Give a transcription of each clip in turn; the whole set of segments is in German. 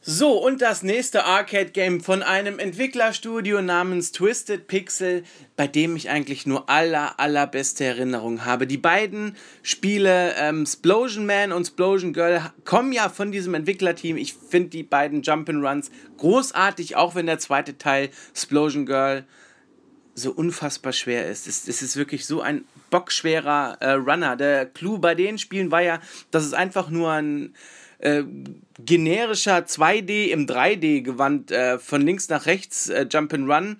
So, und das nächste Arcade-Game von einem Entwicklerstudio namens Twisted Pixel, bei dem ich eigentlich nur allerbeste Erinnerungen habe. Die beiden Spiele, Splosion Man und Splosion Girl, kommen ja von diesem Entwicklerteam. Ich finde die beiden Jump'n'Runs großartig, auch wenn der zweite Teil, Splosion Girl, so unfassbar schwer ist. Es ist wirklich so ein bockschwerer Runner. Der Clou bei den Spielen war ja, dass es einfach nur ein generischer 2D im 3D-Gewand von links nach rechts Jump'n'Run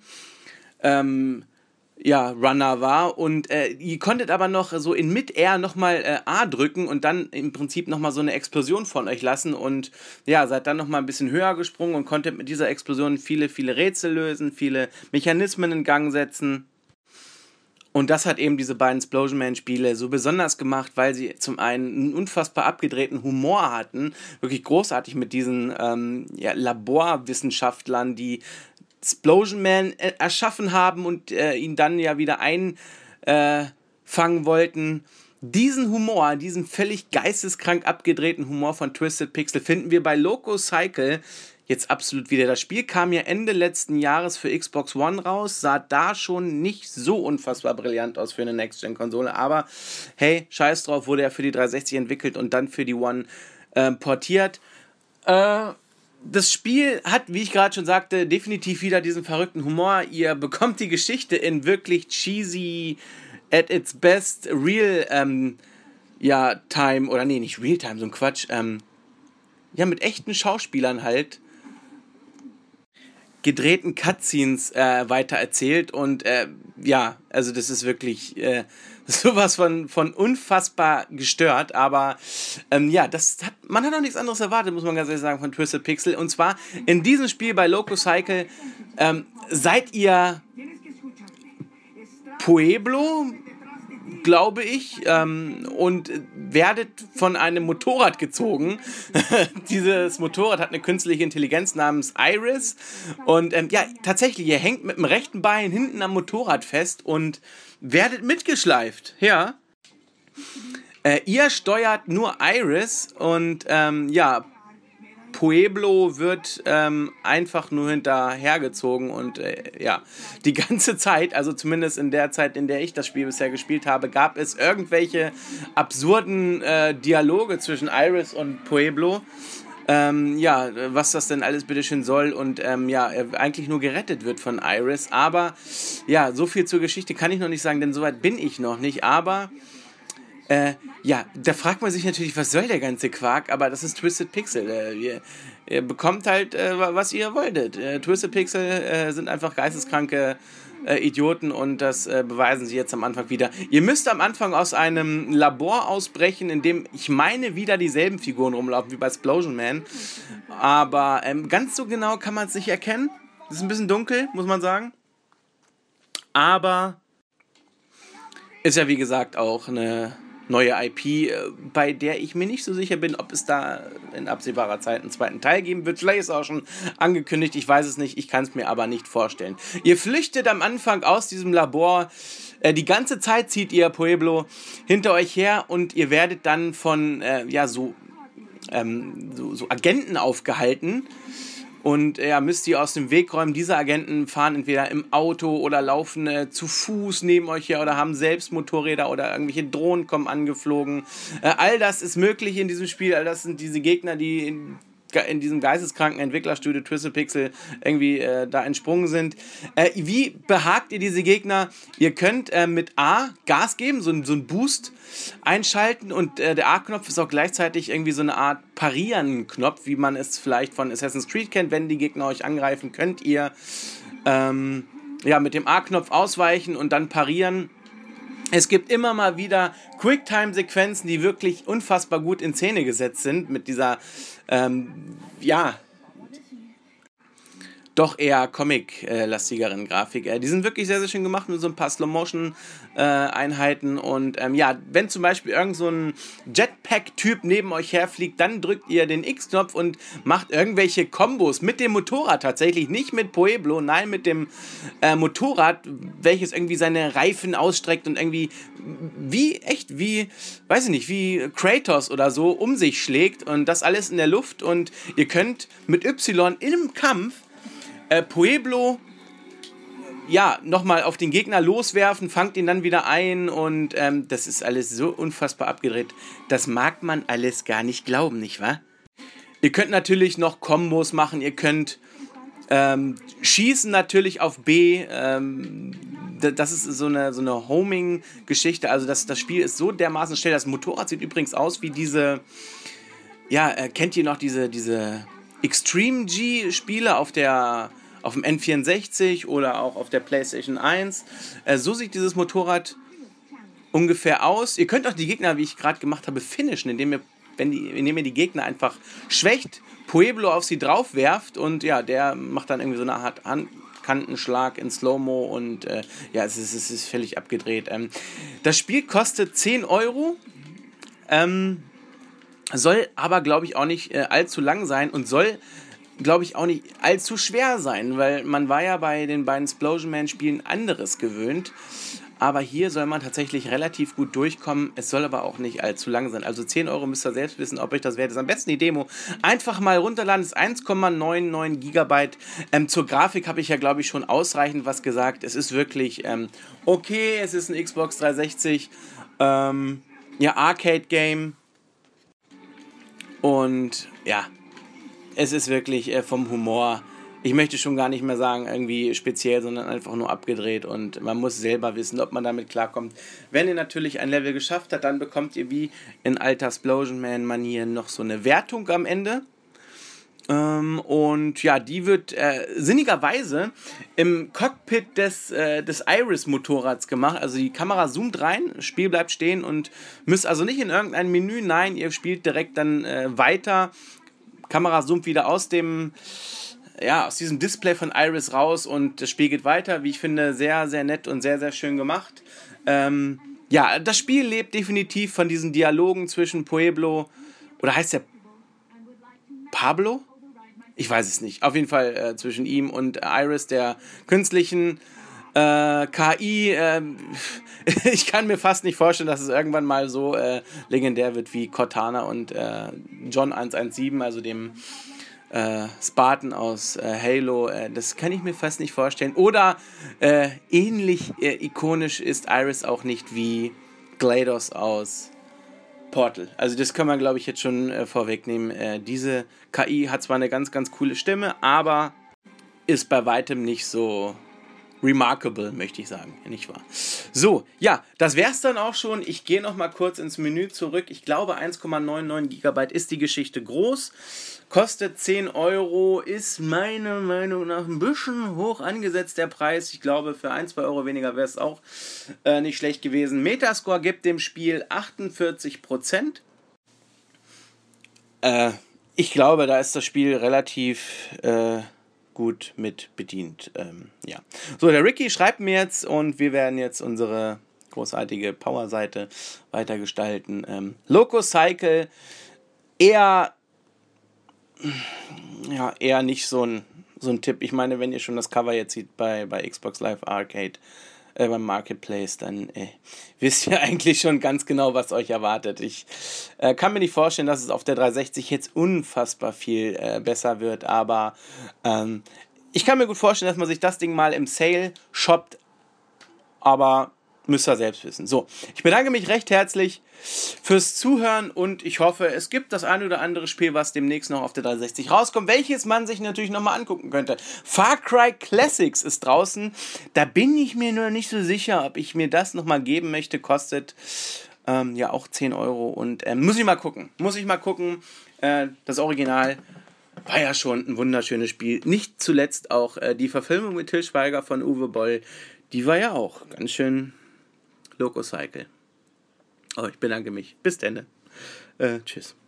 Runner war und ihr konntet aber noch so in Mid-Air nochmal A drücken und dann im Prinzip nochmal so eine Explosion von euch lassen und ja, seid dann nochmal ein bisschen höher gesprungen und konntet mit dieser Explosion viele Rätsel lösen, viele Mechanismen in Gang setzen. Und das hat eben diese beiden Splosion Man-Spiele so besonders gemacht, weil sie zum einen einen unfassbar abgedrehten Humor hatten, wirklich großartig mit diesen Laborwissenschaftlern, die Splosion Man erschaffen haben und ihn dann ja wieder einfangen wollten. Diesen Humor, diesen völlig geisteskrank abgedrehten Humor von Twisted Pixel finden wir bei Loco Cycle jetzt absolut wieder. Das Spiel kam ja Ende letzten Jahres für Xbox One raus, sah da schon nicht so unfassbar brillant aus für eine Next-Gen-Konsole, aber hey, scheiß drauf, wurde ja für die 360 entwickelt und dann für die One portiert. Das Spiel hat, wie ich gerade schon sagte, definitiv wieder diesen verrückten Humor. Ihr bekommt die Geschichte in wirklich cheesy, at its best, real time, oder nee, nicht real time, so ein Quatsch, mit echten Schauspielern halt, gedrehten Cutscenes weiter erzählt und also das ist wirklich sowas von unfassbar gestört, aber man hat auch nichts anderes erwartet, muss man ganz ehrlich sagen, von Twisted Pixel, und zwar in diesem Spiel bei Loco Cycle seid ihr Pueblo, glaube ich, und werdet von einem Motorrad gezogen. Dieses Motorrad hat eine künstliche Intelligenz namens Iris und tatsächlich, ihr hängt mit dem rechten Bein hinten am Motorrad fest und werdet mitgeschleift, ja. Ihr steuert nur Iris und Pueblo wird einfach nur hinterhergezogen und die ganze Zeit, also zumindest in der Zeit, in der ich das Spiel bisher gespielt habe, gab es irgendwelche absurden Dialoge zwischen Iris und Pueblo, was das denn alles bitteschön soll und er eigentlich nur gerettet wird von Iris, aber ja, so viel zur Geschichte kann ich noch nicht sagen, denn soweit bin ich noch nicht, aber da fragt man sich natürlich, was soll der ganze Quark, aber das ist Twisted Pixel. Ihr bekommt halt, was ihr wolltet. Twisted Pixel sind einfach geisteskranke Idioten und das beweisen sie jetzt am Anfang wieder. Ihr müsst am Anfang aus einem Labor ausbrechen, in dem, ich meine, wieder dieselben Figuren rumlaufen wie bei Splosion Man, aber ganz so genau kann man es nicht erkennen. Es ist ein bisschen dunkel, muss man sagen, aber ist ja wie gesagt auch eine neue IP, bei der ich mir nicht so sicher bin, ob es da in absehbarer Zeit einen zweiten Teil geben wird. Vielleicht ist es auch schon angekündigt, ich weiß es nicht, ich kann es mir aber nicht vorstellen. Ihr flüchtet am Anfang aus diesem Labor, die ganze Zeit zieht ihr Pueblo hinter euch her und ihr werdet dann von so Agenten aufgehalten. Und müsst ihr aus dem Weg räumen. Diese Agenten fahren entweder im Auto oder laufen zu Fuß neben euch her oder haben selbst Motorräder oder irgendwelche Drohnen kommen angeflogen. All das ist möglich in diesem Spiel. All das sind diese Gegner, die in diesem geisteskranken Entwicklerstudio Twisted Pixel irgendwie da entsprungen sind. Wie behagt ihr diese Gegner? Ihr könnt mit A Gas geben, so ein Boost einschalten und der A-Knopf ist auch gleichzeitig irgendwie so eine Art Parieren-Knopf, wie man es vielleicht von Assassin's Creed kennt. Wenn die Gegner euch angreifen, könnt ihr mit dem A-Knopf ausweichen und dann parieren. Es gibt immer mal wieder Quicktime-Sequenzen, die wirklich unfassbar gut in Szene gesetzt sind mit dieser doch eher Comic-lastigeren Grafik. Die sind wirklich sehr, sehr schön gemacht mit so ein paar Slow-Motion-Einheiten und ja, wenn zum Beispiel irgend so ein Jetpack-Typ neben euch herfliegt, dann drückt ihr den X-Knopf und macht irgendwelche Kombos mit dem Motorrad tatsächlich, nicht mit Pueblo, nein, mit dem Motorrad, welches irgendwie seine Reifen ausstreckt und irgendwie wie Kratos oder so um sich schlägt und das alles in der Luft und ihr könnt mit Y im Kampf Pueblo ja, nochmal auf den Gegner loswerfen, fangt ihn dann wieder ein und das ist alles so unfassbar abgedreht. Das mag man alles gar nicht glauben, nicht wahr? Ihr könnt natürlich noch Kombos machen, ihr könnt schießen natürlich auf B, das ist so eine Homing-Geschichte, also das Spiel ist so dermaßen schnell, das Motorrad sieht übrigens aus wie diese, ja, kennt ihr noch diese Extreme G-Spiele auf dem N64 oder auch auf der PlayStation 1. So sieht dieses Motorrad ungefähr aus. Ihr könnt auch die Gegner, wie ich gerade gemacht habe, finishen, indem ihr die Gegner einfach schwächt, Pueblo auf sie drauf werft und ja, der macht dann irgendwie so eine Art Handkantenschlag in Slow-Mo und ja, es ist völlig abgedreht. Das Spiel kostet 10 Euro. Soll aber, glaube ich, auch nicht allzu lang sein und soll, glaube ich, auch nicht allzu schwer sein, weil man war ja bei den beiden Splosion Man Spielen anderes gewöhnt. Aber hier soll man tatsächlich relativ gut durchkommen. Es soll aber auch nicht allzu lang sein. Also 10 Euro müsst ihr selbst wissen, ob euch das wert ist. Am besten die Demo einfach mal runterladen. Das ist 1,99 Gigabyte. Zur Grafik habe ich ja, glaube ich, schon ausreichend was gesagt. Es ist wirklich okay. Es ist ein Xbox 360 Arcade-Game. Und ja, es ist wirklich vom Humor, ich möchte schon gar nicht mehr sagen irgendwie speziell, sondern einfach nur abgedreht und man muss selber wissen, ob man damit klarkommt. Wenn ihr natürlich ein Level geschafft habt, dann bekommt ihr wie in alter Splosion Man Manier noch so eine Wertung am Ende. Und ja, die wird sinnigerweise im Cockpit des Iris-Motorrads gemacht. Also die Kamera zoomt rein, das Spiel bleibt stehen und müsst also nicht in irgendein Menü, nein, ihr spielt direkt dann weiter. Kamera zoomt wieder aus diesem Display von Iris raus und das Spiel geht weiter. Wie ich finde, sehr, sehr nett und sehr, sehr schön gemacht. Ja, das Spiel lebt definitiv von diesen Dialogen zwischen Pueblo, oder heißt der Pablo? Ich weiß es nicht. Auf jeden Fall zwischen ihm und Iris, der künstlichen KI. Ich kann mir fast nicht vorstellen, dass es irgendwann mal so legendär wird wie Cortana und John 117, also dem Spartan aus Halo. Das kann ich mir fast nicht vorstellen. Oder ähnlich ikonisch ist Iris auch nicht wie GLaDOS aus Portal. Also das kann man, glaube ich, jetzt schon vorwegnehmen. Diese KI hat zwar eine ganz, ganz coole Stimme, aber ist bei weitem nicht so remarkable, möchte ich sagen, nicht wahr? So, ja, das wär's dann auch schon. Ich gehe noch mal kurz ins Menü zurück. Ich glaube, 1,99 GB ist die Geschichte groß. Kostet 10 Euro, ist meiner Meinung nach ein bisschen hoch angesetzt, der Preis. Ich glaube, für 1, 2 Euro weniger wäre es auch nicht schlecht gewesen. Metascore gibt dem Spiel 48%. Ich glaube, da ist das Spiel relativ gut mit bedient. Ja. So, der Ricky schreibt mir jetzt und wir werden jetzt unsere großartige Power-Seite weitergestalten. Loco Cycle eher nicht so ein Tipp. Ich meine, wenn ihr schon das Cover jetzt seht bei Xbox Live Arcade, beim Marketplace, dann wisst ihr eigentlich schon ganz genau, was euch erwartet. Ich kann mir nicht vorstellen, dass es auf der 360 jetzt unfassbar viel besser wird, aber ich kann mir gut vorstellen, dass man sich das Ding mal im Sale shoppt, aber müsst ihr selbst wissen. So, ich bedanke mich recht herzlich fürs Zuhören und ich hoffe, es gibt das ein oder andere Spiel, was demnächst noch auf der 360 rauskommt, welches man sich natürlich nochmal angucken könnte. Far Cry Classics ist draußen. Da bin ich mir nur nicht so sicher, ob ich mir das nochmal geben möchte. Kostet ja auch 10 Euro und muss ich mal gucken. Das Original war ja schon ein wunderschönes Spiel. Nicht zuletzt auch die Verfilmung mit Til Schweiger von Uwe Boll. Die war ja auch ganz schön Loco Cycle. Oh, ich bedanke mich. Bis dann. Tschüss.